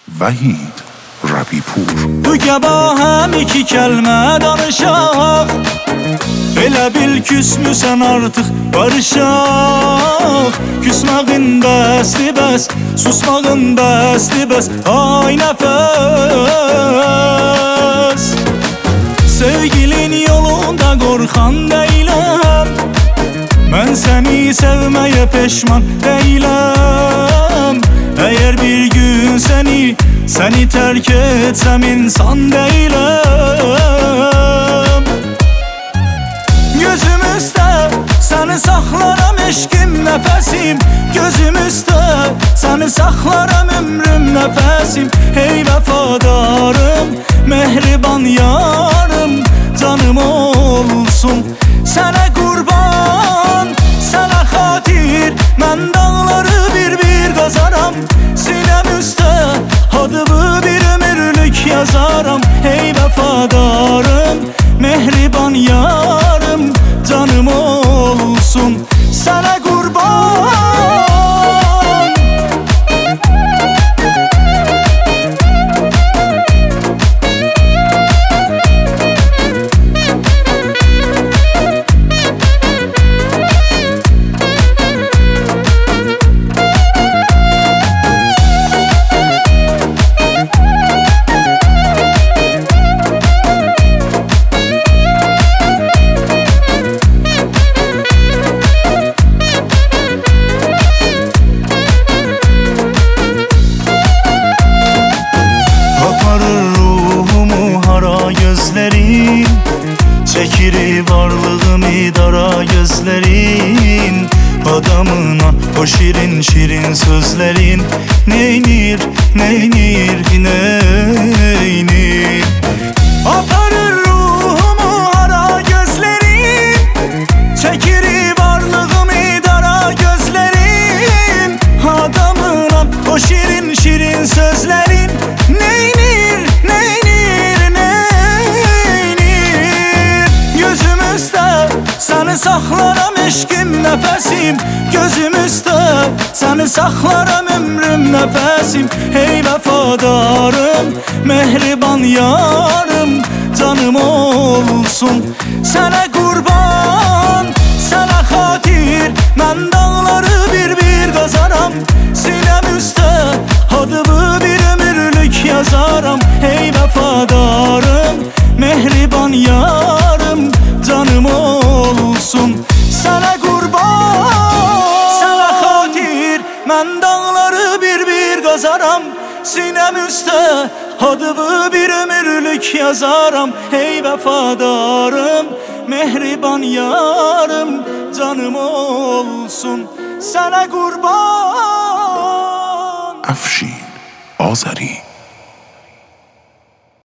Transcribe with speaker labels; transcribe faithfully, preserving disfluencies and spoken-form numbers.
Speaker 1: Vahid Rabipur.
Speaker 2: Bu gəba həm iki kəlmə danışaq, elə bil küsmüsən artıq barışaq. Küsmağın bəsdi bəs, susmağın bəsdi bəs. Ay nəfəs, sevgilin yolunda qorxan deyiləm. Mən səni sevməyə peşman deyiləm. Əgər bir gün səni Səni tərk etsəm insan deyiləm. Gözüm üstə səni saxlaram eşqim nəfəsim. Gözüm üstə səni saxlaram ömrüm nəfəsim. Hey vəfadarım, mehriban yarım, canım olsun sənə qurban. Sənə xatir mən dağları bir-bir qazaram. Sinəm üstə adımı bir ömürlük yazaram. Hey vəfadarım, mehriban yarım, canım olsun sənə qurban. Çəkir varlığımı dara gözlərin. Adamına o şirin şirin sözlərin neynir, neynir, neynir. Aparır ruhumu hara gözlərin. Çəkir varlığımı dara gözlərin. Adamına o şirin şirin sözlərin neynir, neynir, neynir. Gözüm üstə səni saxlaram eşqim nəfəsim. Gözüm üstə səni saxlaram ömrüm nəfəsim. Hey vəfadarım, mehriban yarım, canım olsun sənə qurban. Sənə xatir mən dağları bir-bir qazaram. Sinəm üstə adımı bir ömürlük yazaram. Hey vəfadarım, mehriban yarım, canım olsun sənə qurban. Sənə xatir mən dağları bir-bir qazaram. Sinəm üstə adımı bir ömürlük yazaram. Hey vəfadarım, mehriban yarım, canım olsun sənə qurban.
Speaker 1: Afshin Azari.